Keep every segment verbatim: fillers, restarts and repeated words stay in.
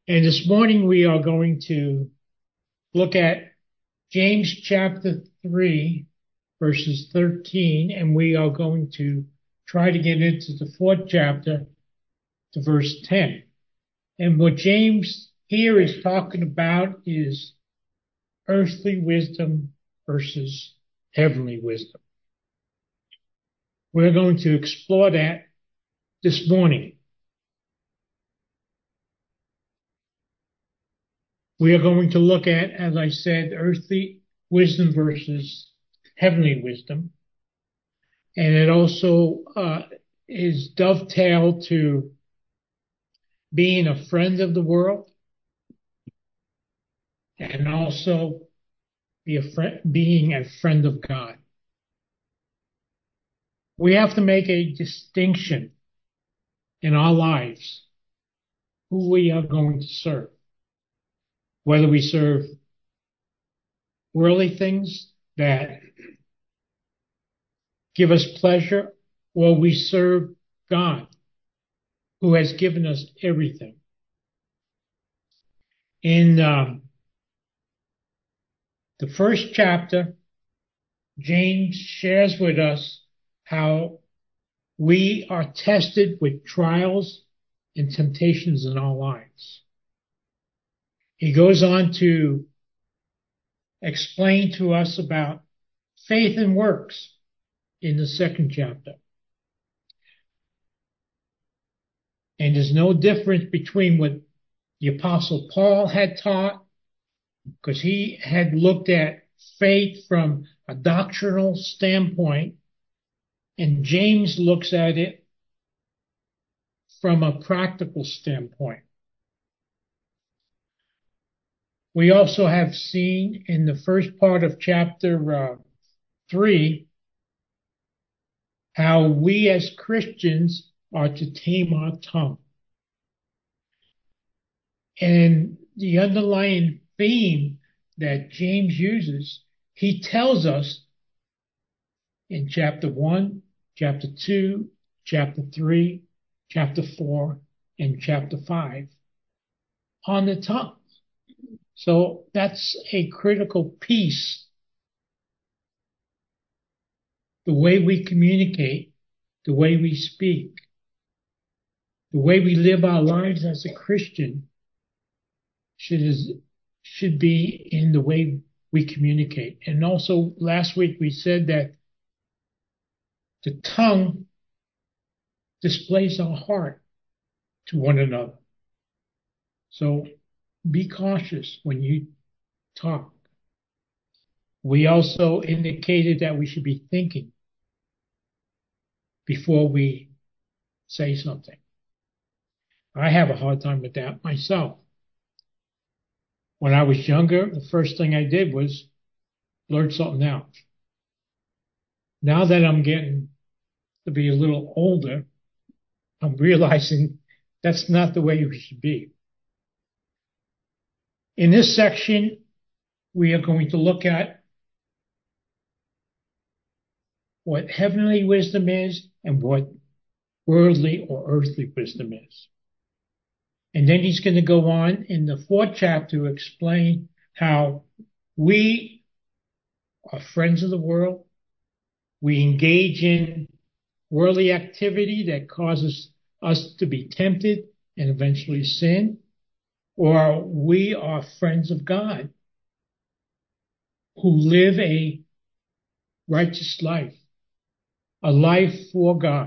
And this morning we are going to look at James chapter three, verses thirteen, and we are going to try to get into the fourth chapter to verse ten. And what James here is talking about is earthly wisdom versus heavenly wisdom. We're going to explore that this morning. We are going to look at, as I said, earthly wisdom versus heavenly wisdom. And it also uh, is dovetailed to being a friend of the world and also be a friend, being a friend of God. We have to make a distinction in our lives who we are going to serve, whether we serve worldly things that give us pleasure or we serve God who has given us everything. In um, the first chapter, James shares with us how we are tested with trials and temptations in our lives. He goes on to explain to us about faith and works in the second chapter. And there's no difference between what the Apostle Paul had taught, because he had looked at faith from a doctrinal standpoint, and James looks at it from a practical standpoint. We also have seen in the first part of chapter uh, three how we as Christians are to tame our tongue. And the underlying theme that James uses, he tells us in chapter one, chapter two, chapter three, chapter four, and chapter five on the tongue. So that's a critical piece. The way we communicate, the way we speak, the way we live our lives as a Christian should, should be in the way we communicate. And also last week we said that the tongue displays our heart to one another. So be cautious when you talk. We also indicated that we should be thinking before we say something. I have a hard time with that myself. When I was younger, the first thing I did was blurt something out. Now that I'm getting to be a little older, I'm realizing that's not the way we should be. In this section, we are going to look at what heavenly wisdom is and what worldly or earthly wisdom is. And then he's going to go on in the fourth chapter to explain how we are friends of the world. We engage in worldly activity that causes us to be tempted and eventually sin, or we are friends of God who live a righteous life, a life for God.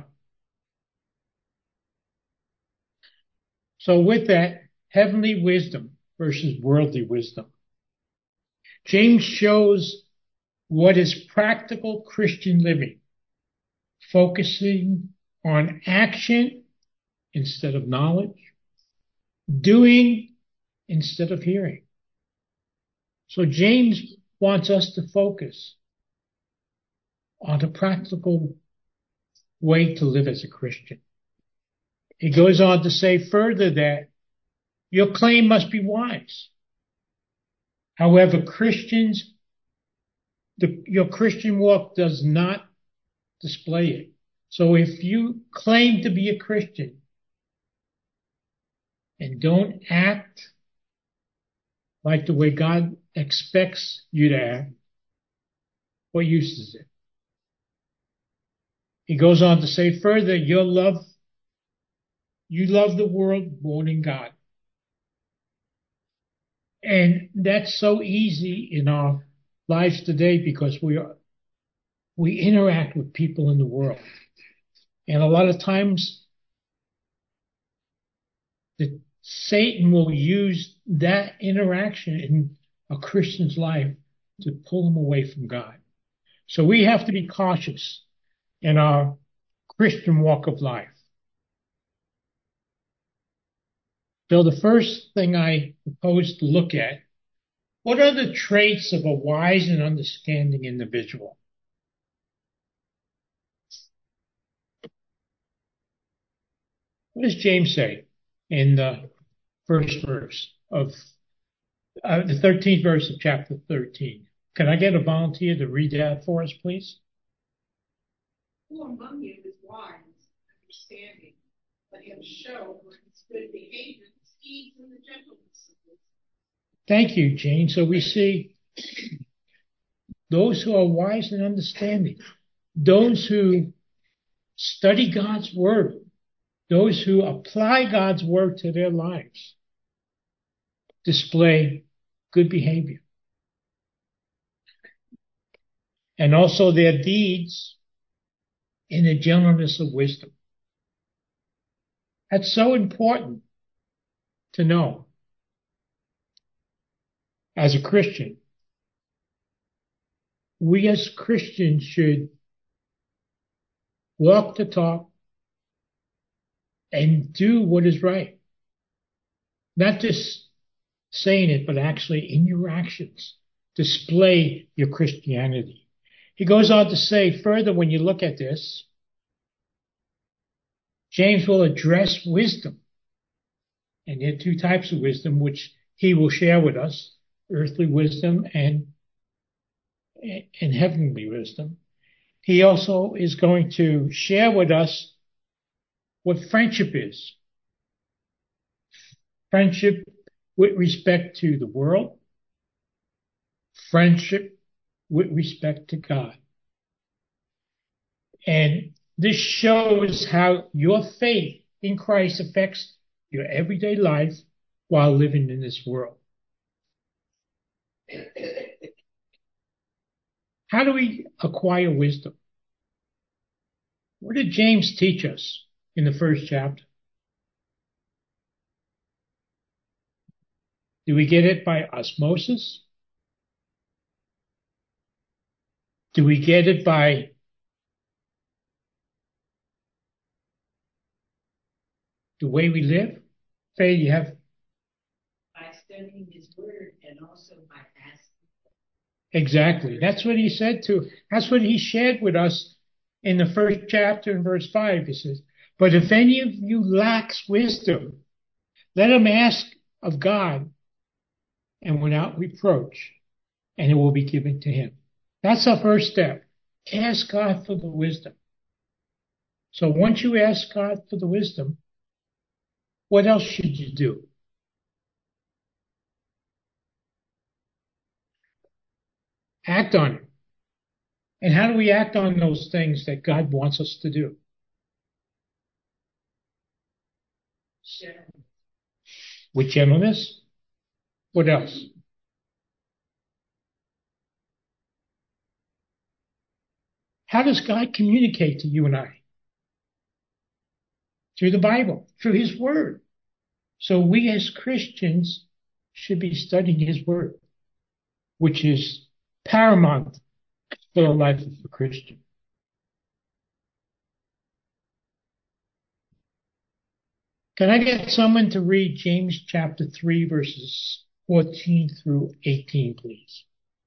So with that, heavenly wisdom versus worldly wisdom. James shows what is practical Christian living, focusing on action instead of knowledge, doing instead of hearing. So James wants us to focus on a practical way to live as a Christian. He goes on to say further that your claim must be wise. However, Christians, the, your Christian walk does not display it. So if you claim to be a Christian and don't act like the way God expects you to act, what use is it? He goes on to say further, your love, you love the world more than God. And that's so easy in our lives today because we are, we interact with people in the world. And a lot of times that Satan will use that interaction in a Christian's life to pull them away from God. So we have to be cautious in our Christian walk of life. So the first thing I propose to look at, what are the traits of a wise and understanding individual? What does James say in the first verse of uh, the thirteenth verse of chapter thirteen? Can I get a volunteer to read that for us, please? Who among you is wise, understanding, let him show his good behavior, his deeds, and the gentleness of his. Thank you, Jane. So we see those who are wise and understanding, those who study God's word, those who apply God's word to their lives, display good behavior. And also their deeds in the gentleness of wisdom. That's so important to know as a Christian. We as Christians should walk the talk and do what is right. Not just saying it, but actually in your actions, display your Christianity. He goes on to say further, when you look at this, James will address wisdom. And there are two types of wisdom, which he will share with us, earthly wisdom and, and heavenly wisdom. He also is going to share with us what friendship is. Friendship with respect to the world, friendship with respect to God. And this shows how your faith in Christ affects your everyday life while living in this world. How do we acquire wisdom? What did James teach us in the first chapter? Do we get it by osmosis? Do we get it by the way we live? Faye, you have? By studying his word and also by asking. Exactly. That's what he said to, that's what he shared with us in the first chapter in verse five. He says, but if any of you lacks wisdom, let him ask of God and without reproach, and it will be given to him. That's our first step. Ask God for the wisdom. So once you ask God for the wisdom, what else should you do? Act on it. And how do we act on those things that God wants us to do? Gentleness. With gentleness? What else? How does God communicate to you and I? Through the Bible, through His Word. So we as Christians should be studying His Word, which is paramount for the life of a Christian. Can I get someone to read James chapter three, verses fourteen through eighteen, please?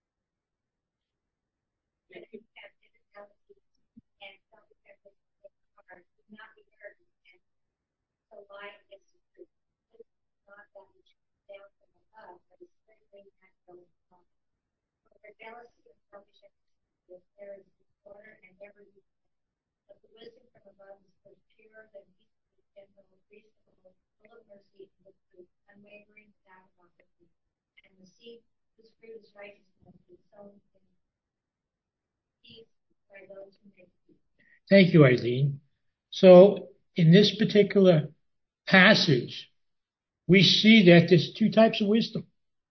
Jealousy and selfishness, there is disorder and every but the wisdom from above is first pure, then peaceable, gentle, reasonable, full of mercy and good fruit, unwavering, without hypocrisy. And the seed whose fruit is righteousness is sown in peace by those who make peace. Thank you, Eileen. So in this particular passage, we see that there's two types of wisdom.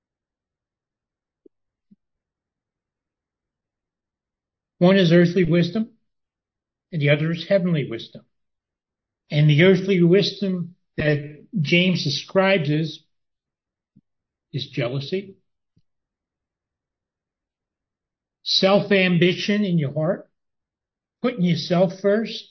One is earthly wisdom, and the other is heavenly wisdom. And the earthly wisdom that James describes is, is jealousy, self-ambition in your heart, putting yourself first,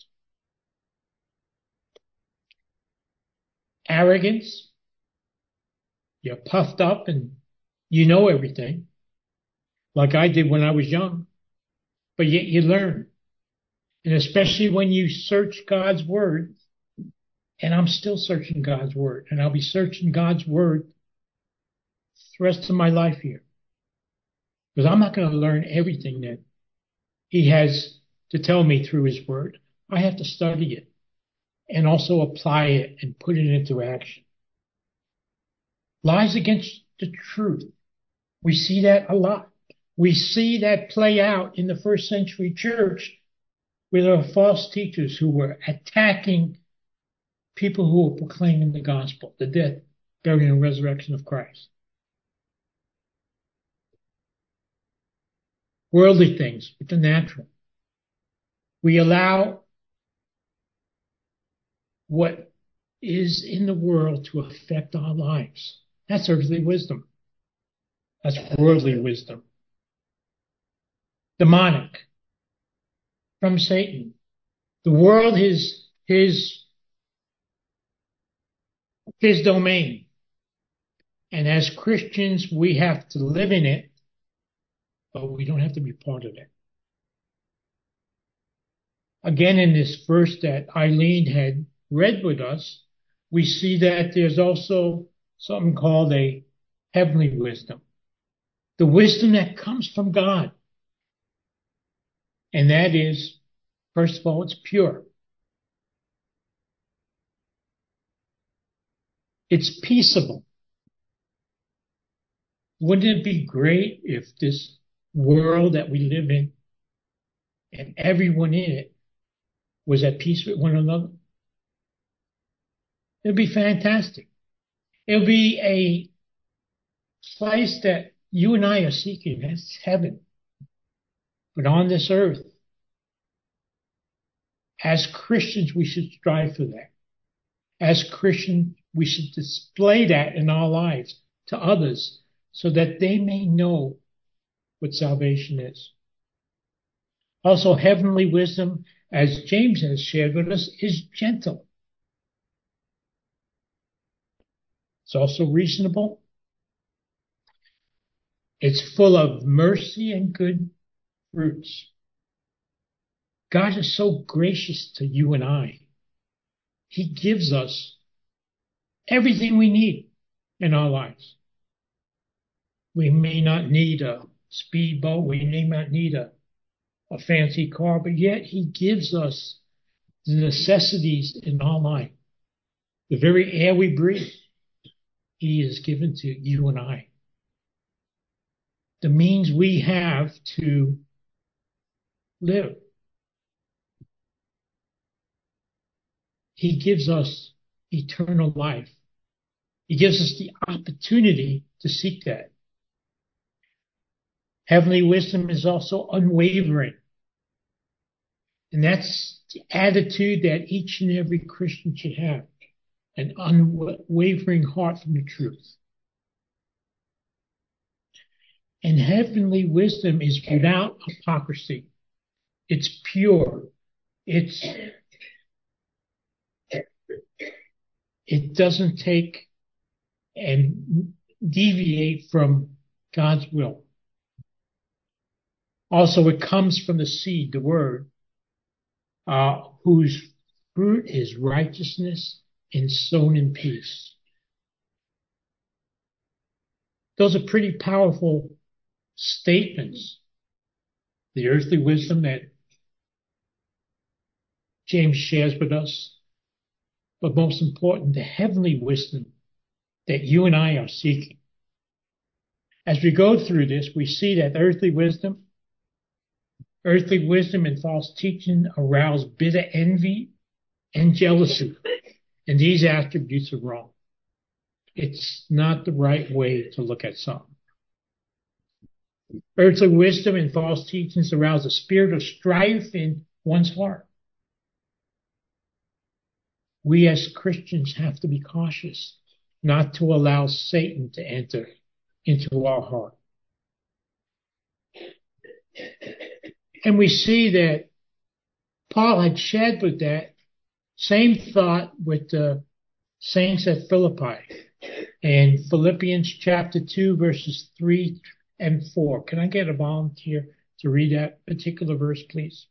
arrogance, you're puffed up and you know everything, like I did when I was young, but yet you learn. And especially when you search God's word, and I'm still searching God's word, and I'll be searching God's word the rest of my life here. Because I'm not going to learn everything that he has to tell me through his word. I have to study it and also apply it and put it into action. Lies against the truth. We see that a lot. We see that play out in the first century church with our false teachers who were attacking people who were proclaiming the gospel, the death, burial, and resurrection of Christ. Worldly things with the natural. We allow what is in the world to affect our lives. That's earthly wisdom. That's worldly wisdom. Demonic. From Satan. The world is his, his domain. And as Christians, we have to live in it, but we don't have to be part of it. Again, in this verse that Eileen had read with us, we see that there's also something called a heavenly wisdom. The wisdom that comes from God. And that is, first of all, it's pure. It's peaceable. Wouldn't it be great if this world that we live in and everyone in it was at peace with one another? It'd be fantastic. It'll be a place that you and I are seeking. That's heaven. But on this earth, as Christians, we should strive for that. As Christians, we should display that in our lives to others so that they may know what salvation is. Also, heavenly wisdom, as James has shared with us, is gentle. It's also reasonable. It's full of mercy and good fruits. God is so gracious to you and I. He gives us everything we need in our lives. We may not need a speedboat. We may not need a, a fancy car, but yet he gives us the necessities in our life. The very air we breathe, he has given to you and I. The means we have to live. He gives us eternal life. He gives us the opportunity to seek that. Heavenly wisdom is also unwavering. And that's the attitude that each and every Christian should have. An unwavering heart from the truth. And heavenly wisdom is without hypocrisy. It's pure. It's, it doesn't take and deviate from God's will. Also, it comes from the seed, the word, uh, whose fruit is righteousness and sown in peace. Those are pretty powerful statements. The earthly wisdom that James shares with us, but most important, the heavenly wisdom that you and I are seeking. As we go through this, we see that earthly wisdom, earthly wisdom and false teaching arouse bitter envy and jealousy. And these attributes are wrong. It's not the right way to look at something. Earthly wisdom and false teachings arouse a spirit of strife in one's heart. We as Christians have to be cautious not to allow Satan to enter into our heart. And we see that Paul had shared with that same thought with the saints at Philippi in Philippians chapter two, verses three and four. Can I get a volunteer to read that particular verse, please?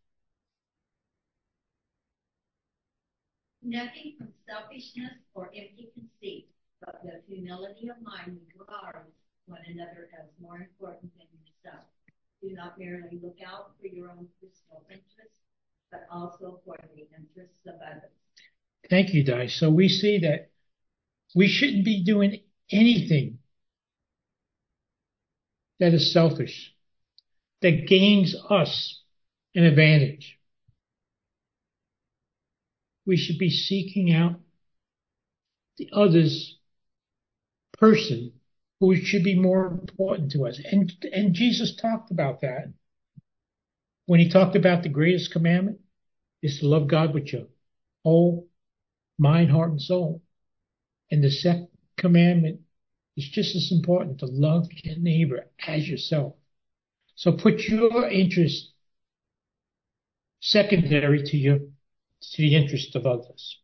Nothing from selfishness or empty conceit, but with humility of mind regard one another as more important than yourself. Do not merely look out for your own personal interests, but also for the interests of others. Thank you, Di. So we see that we shouldn't be doing anything that is selfish, that gains us an advantage. We should be seeking out the other's person who should be more important to us. And, and Jesus talked about that when he talked about the greatest commandment is to love God with your whole mind, heart, and soul. And the second commandment is just as important, to love your neighbor as yourself. So put your interest secondary to your to the interest of others.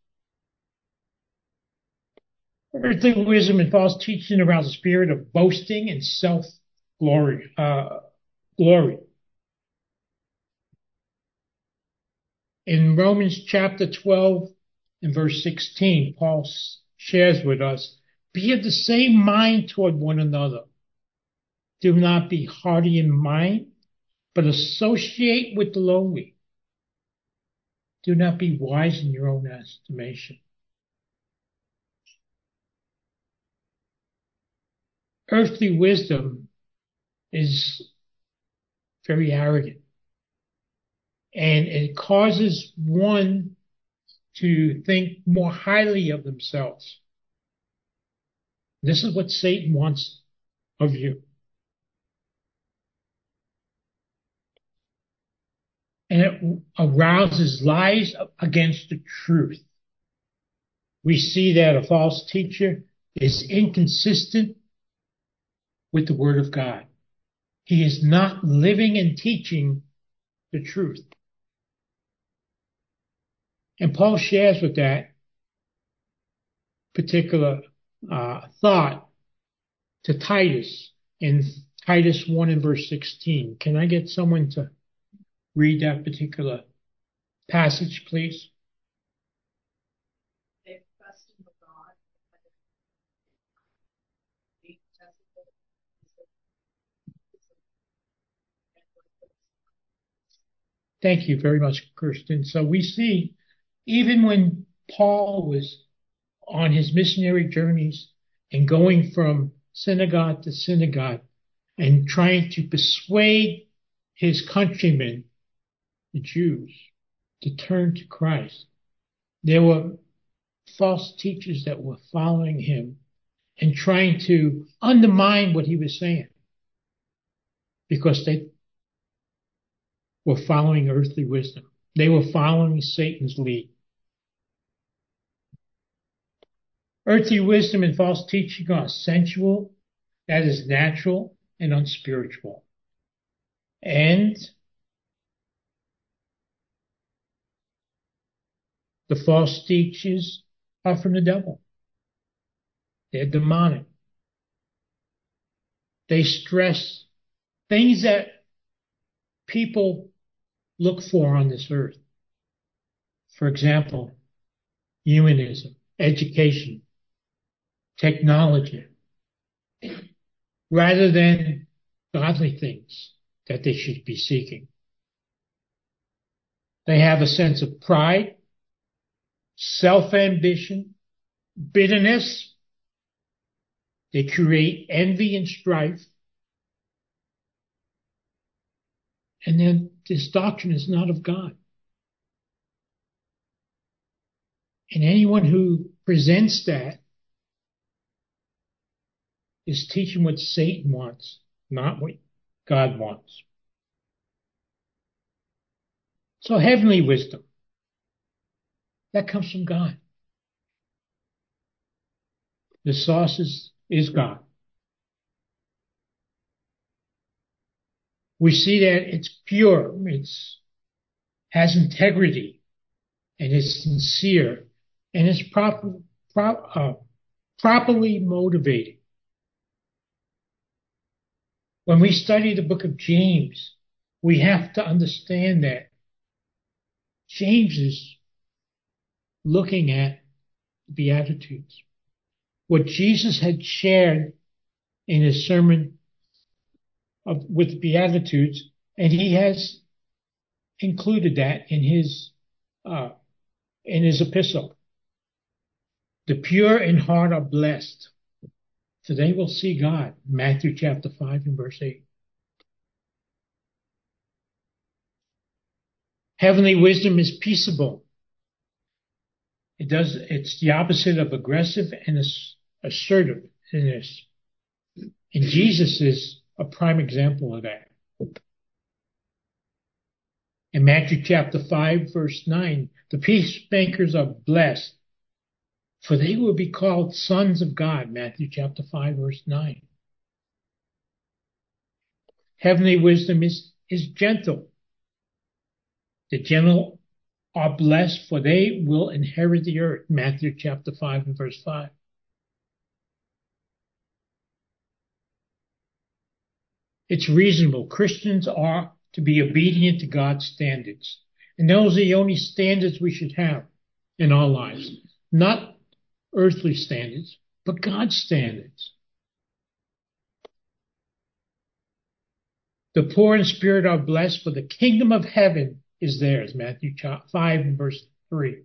Earthly wisdom and false teaching around the spirit of boasting and self-glory. Uh, glory. In Romans chapter twelve and verse sixteen, Paul shares with us, be of the same mind toward one another. Do not be haughty in mind, but associate with the lowly. Do not be wise in your own estimation. Earthly wisdom is very arrogant, and it causes one to think more highly of themselves. This is what Satan wants of you. And it arouses lies against the truth. We see that a false teacher is inconsistent with the Word of God. He is not living and teaching the truth. And Paul shares with that particular uh, thought to Titus in Titus one and verse sixteen. Can I get someone to read that particular passage, please? Thank you very much, Kirsten. So we see, even when Paul was on his missionary journeys and going from synagogue to synagogue and trying to persuade his countrymen, the Jews, to turn to Christ, there were false teachers that were following him and trying to undermine what he was saying because they were following earthly wisdom. They were following Satan's lead. Earthly wisdom and false teaching are sensual, that is natural, and unspiritual. And the false teachers are from the devil. They're demonic. They stress things that people look for on this earth. For example, humanism, education, technology, rather than godly things that they should be seeking. They have a sense of pride, self-ambition, bitterness. They create envy and strife. And then this doctrine is not of God. And anyone who presents that is teaching what Satan wants, not what God wants. So heavenly wisdom, that comes from God. The source is, is God. We see that it's pure, it's has integrity, and it's sincere, and it's proper, pro, uh, properly motivated. When we study the book of James, we have to understand that James is looking at the Beatitudes. What Jesus had shared in his sermon of, with the Beatitudes, and he has included that in his uh, in his epistle. The pure in heart are blessed, for they will see God. Matthew chapter five and verse eight. Heavenly wisdom is peaceable. It does. It's the opposite of aggressive and assertive in this. And Jesus is a prime example of that. In Matthew chapter five, verse nine, the peacemakers are blessed, for they will be called sons of God. Matthew chapter five, verse nine. Heavenly wisdom is, is gentle. The gentle are blessed, for they will inherit the earth. Matthew chapter five and verse five. It's reasonable. Christians are to be obedient to God's standards. And those are the only standards we should have in our lives. Not earthly standards, but God's standards. The poor in spirit are blessed, for the kingdom of heaven is theirs. Matthew five and verse three.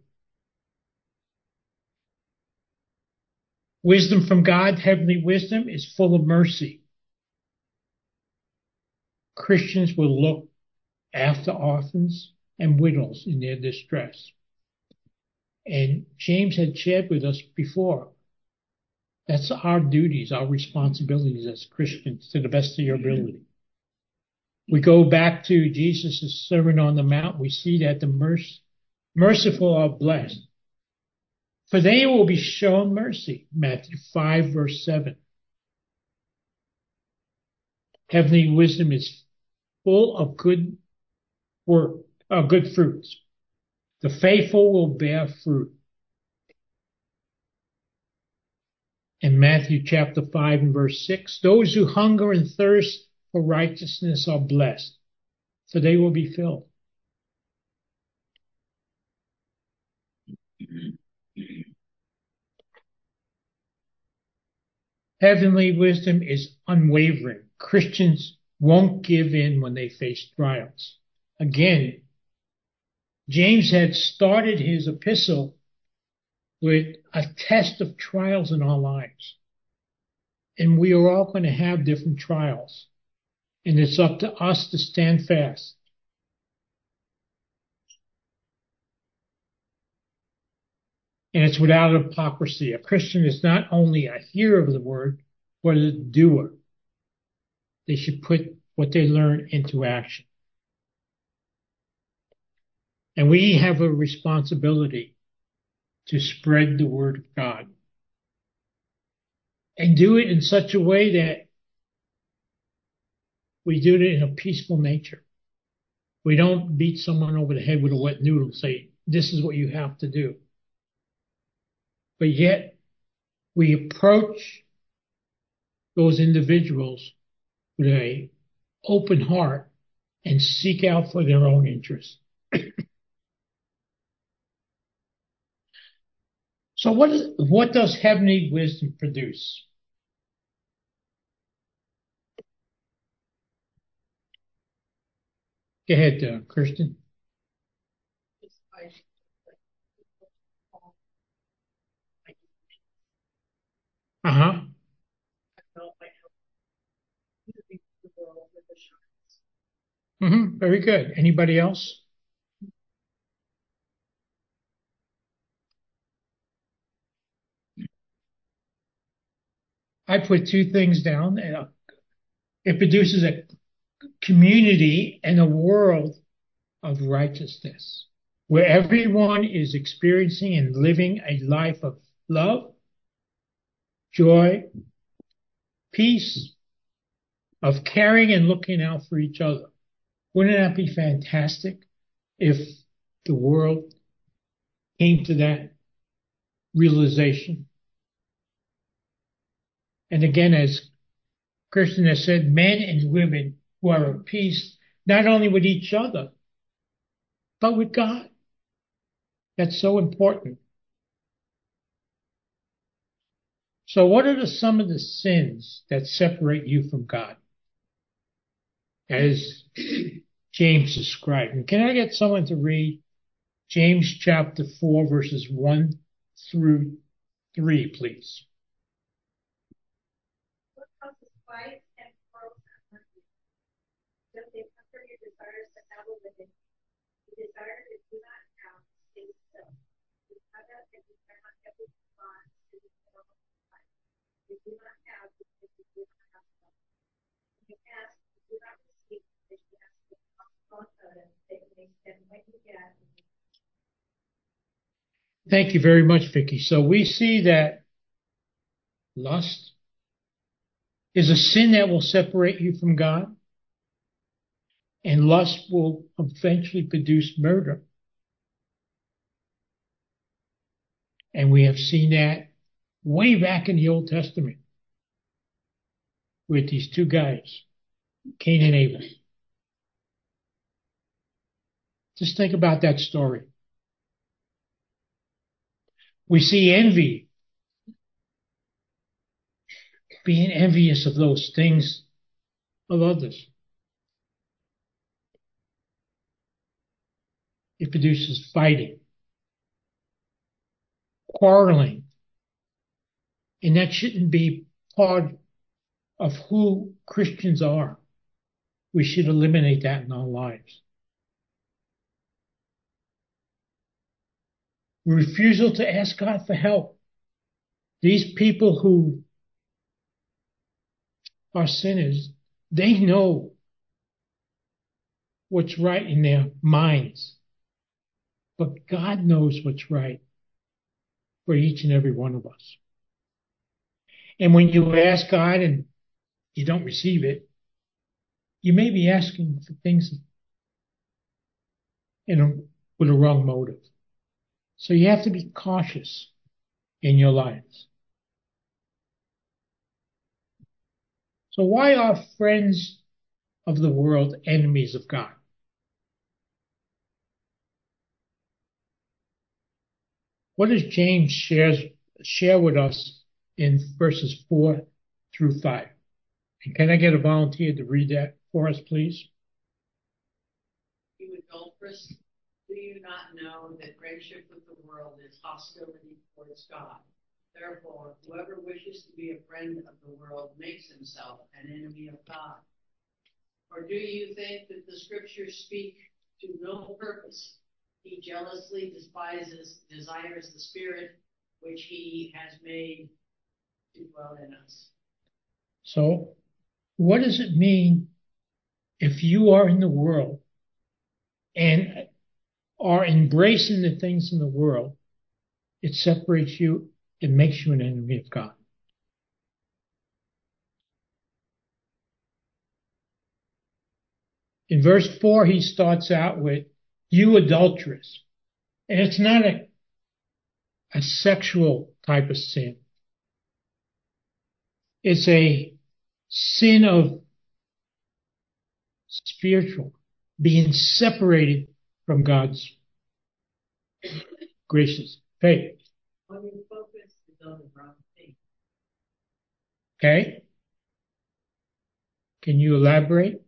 Wisdom from God, heavenly wisdom, is full of mercy. Christians will look after orphans and widows in their distress. And James had shared with us before, that's our duties, our responsibilities as Christians to the best of your ability. We go back to Jesus' Sermon on the Mount, we see that the merc- merciful are blessed, for they will be shown mercy. Matthew five, verse seven. Heavenly wisdom is full of good work, uh, good fruits. The faithful will bear fruit. In Matthew chapter five and verse six, those who hunger and thirst for righteousness are blessed, for they will be filled. Heavenly wisdom is unwavering. Christians won't give in when they face trials. Again, James had started his epistle with a test of trials in our lives. And we are all going to have different trials. And it's up to us to stand fast. And it's without hypocrisy. A Christian is not only a hearer of the word, but a doer. They should put what they learn into action. And we have a responsibility to spread the word of God. And do it in such a way that we do it in a peaceful nature. We don't beat someone over the head with a wet noodle and say, this is what you have to do. But yet, we approach those individuals with an open heart and seek out for their own interests. So what is, what does heavenly wisdom produce? Go ahead, uh, Kirsten. Mm-hmm. Very good. Anybody else? I put two things down. Uh, It produces a community and a world of righteousness where everyone is experiencing and living a life of love, joy, peace, of caring and looking out for each other. Wouldn't that be fantastic if the world came to that realization? And again, as Kirsten has said, men and women who are at peace, not only with each other, but with God. That's so important. So what are the, some of the sins that separate you from God? As James described. And can I get someone to read James chapter four, verses one through three, please? What causes fights and quarrels and arguments? Don't they comfort your desires but not within? The desire that you do not have is so. You have that and you cannot get what you want to the normal life. You do not have because you do not have some. When you ask, you do not receive because you ask with wrong motive that you may spend what you get. Thank you very much, Vicky. So we see that lust is a sin that will separate you from God, and lust will eventually produce murder. And we have seen that way back in the Old Testament with these two guys, Cain and Abel. Just think about that story. We see envy, being envious of those things of others. It produces fighting, quarreling, and that shouldn't be part of who Christians are. We should eliminate that in our lives. Refusal to ask God for help. These people who are sinners, they know what's right in their minds. But God knows what's right for each and every one of us. And when you ask God and you don't receive it, you may be asking for things in a, with a wrong motive. So you have to be cautious in your lives. So why are friends of the world enemies of God? What does James shares, share with us in verses four through five? And can I get a volunteer to read that for us, please? You adulteress, do you not know that friendship with the world is hostility towards God? Therefore, whoever wishes to be a friend of the world makes himself an enemy of God. Or do you think that the scriptures speak to no purpose? He jealously despises, desires the spirit which he has made to dwell in us. So, what does it mean if you are in the world and are embracing the things in the world? It separates you, it makes you an enemy of God. In verse four, he starts out with, you adulteress. And it's not a, a sexual type of sin. It's a sin of spiritual, being separated from God's gracious faith. When your focus is on the wrong thing. Okay? Can you elaborate?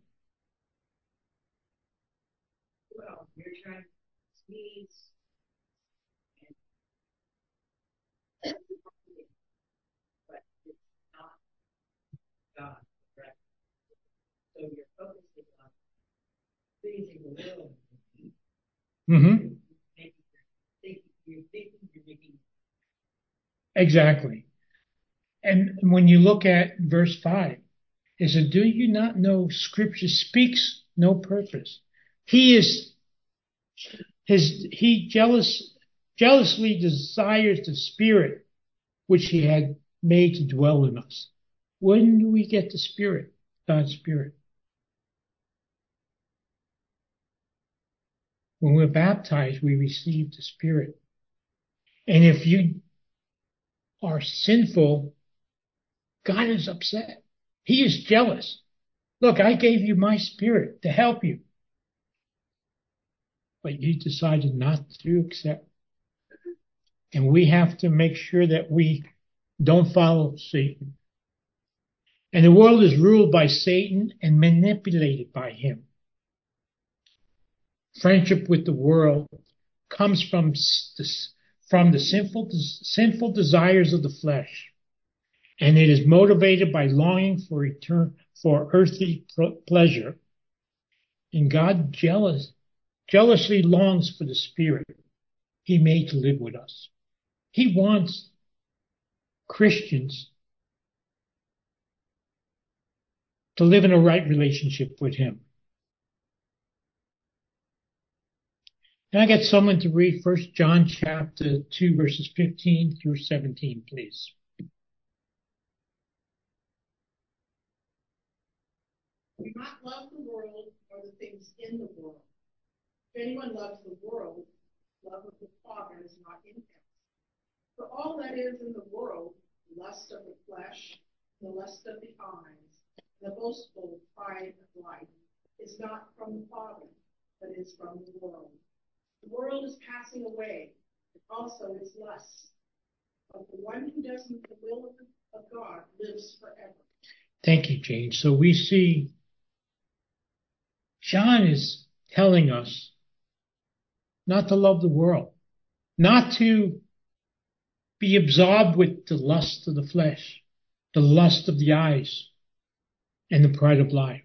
Well, you're trying to sneeze and but it's not God, correct? So your focus is on pleasing the will. Mm-hmm. You're thinking you're making. Exactly. And when you look at verse five, it says, do you not know Scripture speaks no purpose? He is his he jealous jealously desires the Spirit which he had made to dwell in us. When do we get the Spirit, God's Spirit? When we're baptized, we receive the Spirit. And if you are sinful, God is upset. He is jealous. Look, I gave you my Spirit to help you, but you decided not to accept. And we have to make sure that we don't follow Satan. And the world is ruled by Satan and manipulated by him. Friendship with the world comes from the, from the sinful, sinful desires of the flesh. And it is motivated by longing for etern- for earthly pleasure. And God jealous, jealously longs for the Spirit he made to live with us. He wants Christians to live in a right relationship with him. Can I get someone to read First John chapter two, verses fifteen through seventeen, please? Do not love the world or the things in the world. If anyone loves the world, love of the Father is not in him. For all that is in the world, the lust of the flesh, the lust of the eyes, the boastful pride of life, is not from the Father, but is from the world. The world is passing away, and also its lusts. But the one who does the will of, the, of God lives forever. Thank you, Jane. So we see John is telling us not to love the world, not to be absorbed with the lust of the flesh, the lust of the eyes, and the pride of life.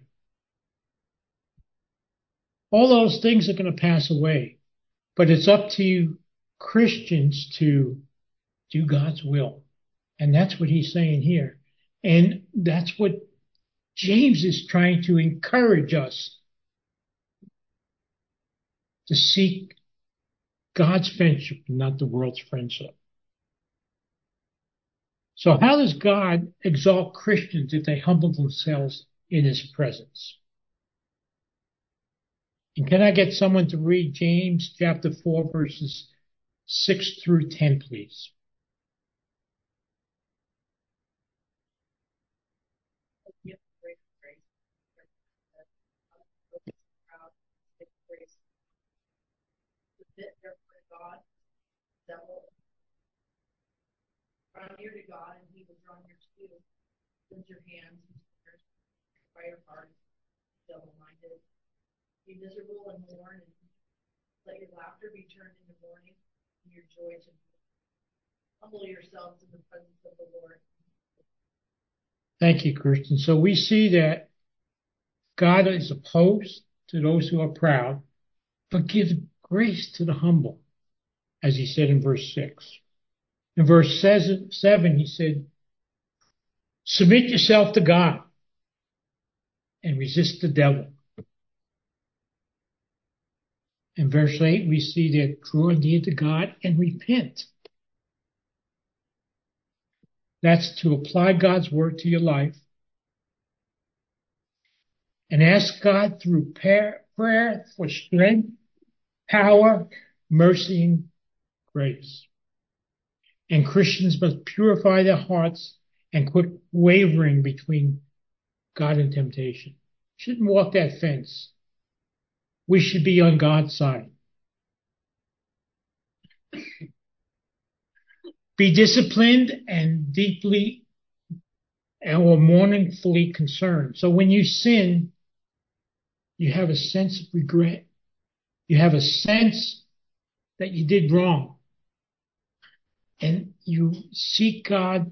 All those things are going to pass away, but it's up to Christians to do God's will. And that's what he's saying here. And that's what James is trying to encourage us to seek God's friendship and not the world's friendship. So how does God exalt Christians if they humble themselves in his presence? And can I get someone to read James chapter four, verses six through ten, please? Submit therefore to God, that will draw near to God, and he will draw near to you. Lift your hands and prayers by your heart, double-minded. Be miserable and mourn, and let your laughter be turned into mourning, and your joy to be. Humble yourselves in the presence of the Lord. Thank you, Christian. So we see that God is opposed to those who are proud, but gives grace to the humble, as he said in verse six. In verse seven, he said, submit yourself to God and resist the devil. In verse eight, we see that draw near to God and repent. That's to apply God's word to your life and ask God through prayer for strength, power, mercy, and grace. And Christians must purify their hearts and quit wavering between God and temptation. Shouldn't walk that fence. We should be on God's side. Be disciplined and deeply or mournfully concerned. So when you sin, you have a sense of regret. You have a sense that you did wrong. And you seek God's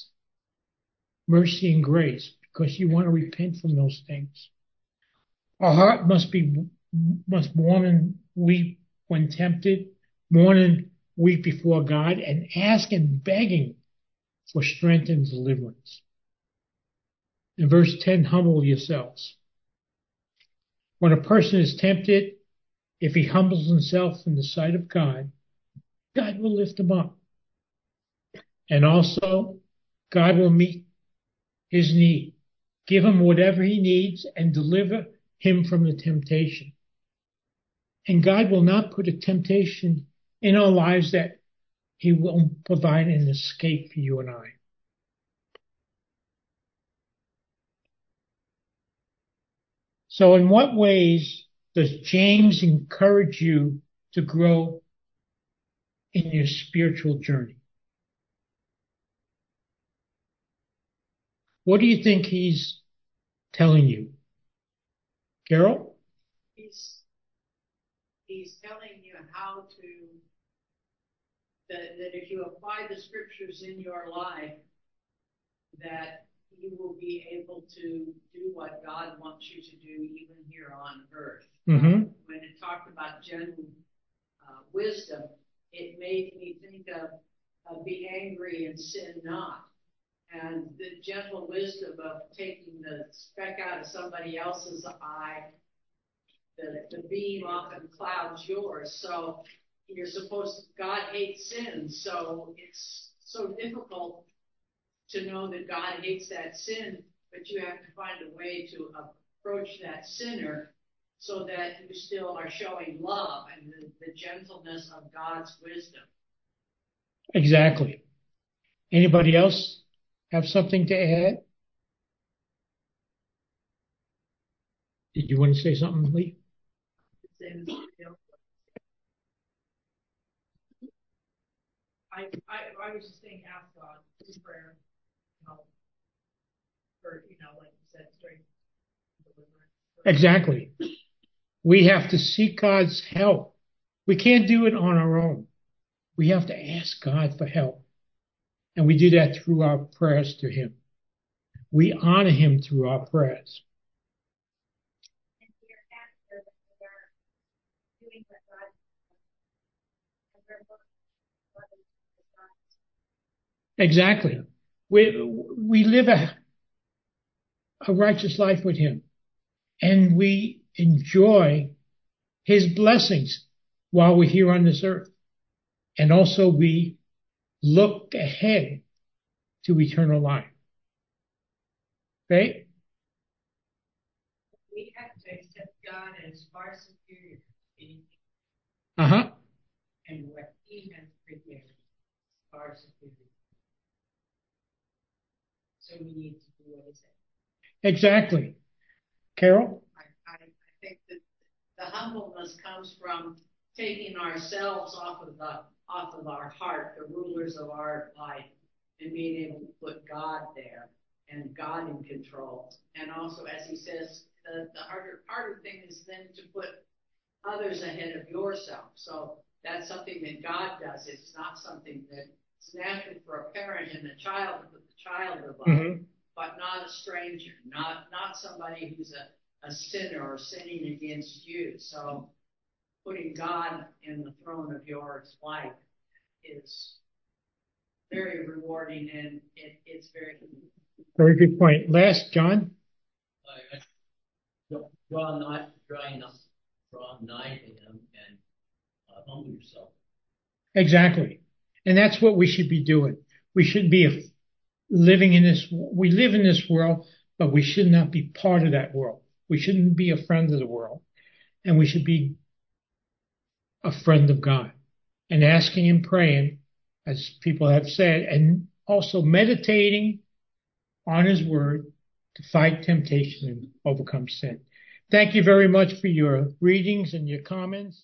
mercy and grace because you want to repent from those things. Our heart must be must mourn and weep when tempted, mourn and weep before God, and ask and begging for strength and deliverance. In verse ten, humble yourselves. When a person is tempted, if he humbles himself in the sight of God, God will lift him up. And also, God will meet his need, give him whatever he needs, and deliver him from the temptation. And God will not put a temptation in our lives that he won't provide an escape for you and I. So in what ways does James encourage you to grow in your spiritual journey? What do you think he's telling you? Carol? He's, he's telling you how to, that, that if you apply the scriptures in your life, that you will be able to do what God wants you to do even here on earth. Mm-hmm. Uh, when it talked about gentle uh, wisdom, it made me think of uh, be angry and sin not. And the gentle wisdom of taking the speck out of somebody else's eye, the, the beam often clouds yours. So you're supposed to, God hates sin, so it's so difficult to know that God hates that sin, but you have to find a way to approach that sinner so that you still are showing love and the, the gentleness of God's wisdom. Exactly. Anybody else have something to add? Did you want to say something, Lee? I, I, I was just saying, ask God in prayer, you know, for, you know, like you said, strength, deliverance. Exactly. We have to seek God's help. We can't do it on our own. We have to ask God for help. And we do that through our prayers to him. We honor him through our prayers. And we are after that we are doing what God and we're loving God. Exactly. We, we live a, a righteous life with him. And we enjoy his blessings while we're here on this earth. And also we look ahead to eternal life. Okay? We have to accept God as far superior to anything. Uh-huh. And what he has prepared is far superior. So we need to do what he said. Exactly. Carol? I, I, I think that the humbleness comes from taking ourselves off of the off of our heart, the rulers of our life, and being able to put God there and God in control. And also, as he says, the, the harder harder thing is then to put others ahead of yourself. So that's something that God does. It's not something that's natural for a parent and a child to put the child above, mm-hmm. but not a stranger, not not somebody who's a, a sinner or sinning against you. So putting God in the throne of your life is very rewarding, and it, it's very very good point. Last, John. I, I, draw nigh, draw nigh, draw nigh to him and uh, humble yourself. Exactly, and that's what we should be doing. We should be a, living in this. We live in this world, but we should not be part of that world. We shouldn't be a friend of the world, and we should be a friend of God, and asking and praying, as people have said, and also meditating on his word to fight temptation and overcome sin. Thank you very much for your readings and your comments.